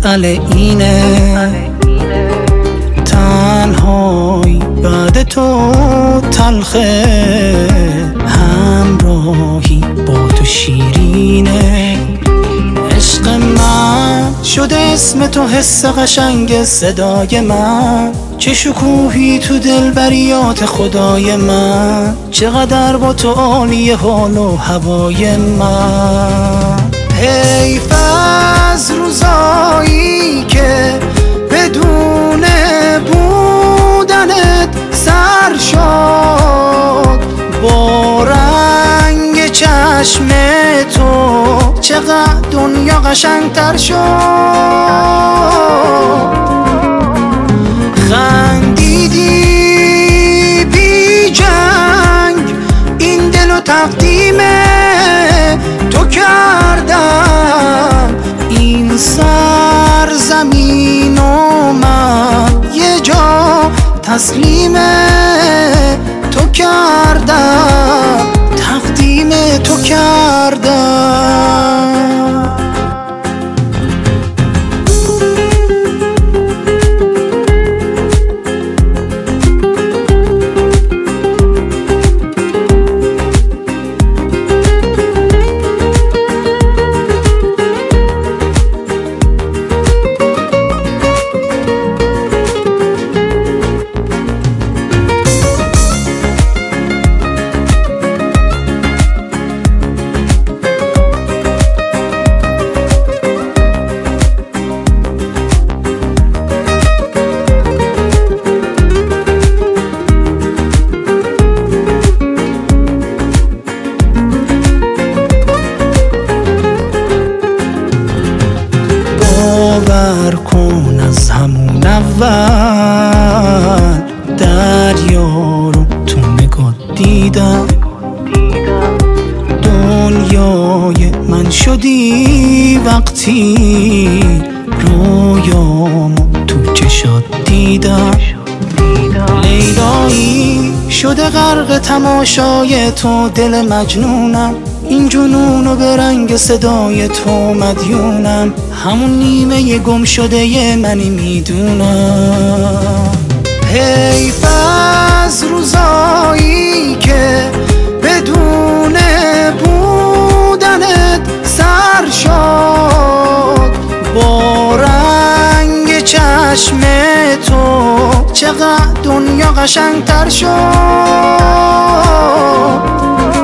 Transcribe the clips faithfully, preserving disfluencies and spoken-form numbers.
مسئله اینه، تنهایی بعد تو تلخه، همراهی با تو شیرینه. عشق من شده اسم تو، حس قشنگ صدای من، چه شکوهی تو دلبریات خدای من، چقدر با تو عالی حال و هوای من. حیف از روزایی که بدون بودنت سر شد، با رنگ چشم تو چقدر دنیا قشنگتر شد. خندیدی بی جنگ، این دل و تقدیم تو کردم، این سرزمین و من یه جا تسلیم تو کردم، تقدیم تو کردم. باور کن از همون اول دریا رو تو نگاه دیدم، دنیای من شدی وقتی رویامو تو چشات دیدم. لیلایی شده غرق تماشای تو، دل مجنونم، این جنونو به رنگ صدای تو مدیونم، همون نیمه گم شده ی منی میدونم. حیف از روزایی که بدون بودنت سر شد، با رنگ چشم تو چقدر دنیا قشنگتر شد.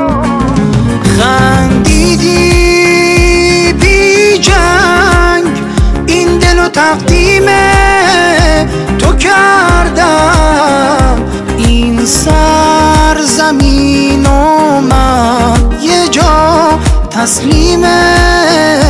خندیدی بی جنگ، این دل و تقدیم تو کردم، این سرزمین و من یه جا تسلیم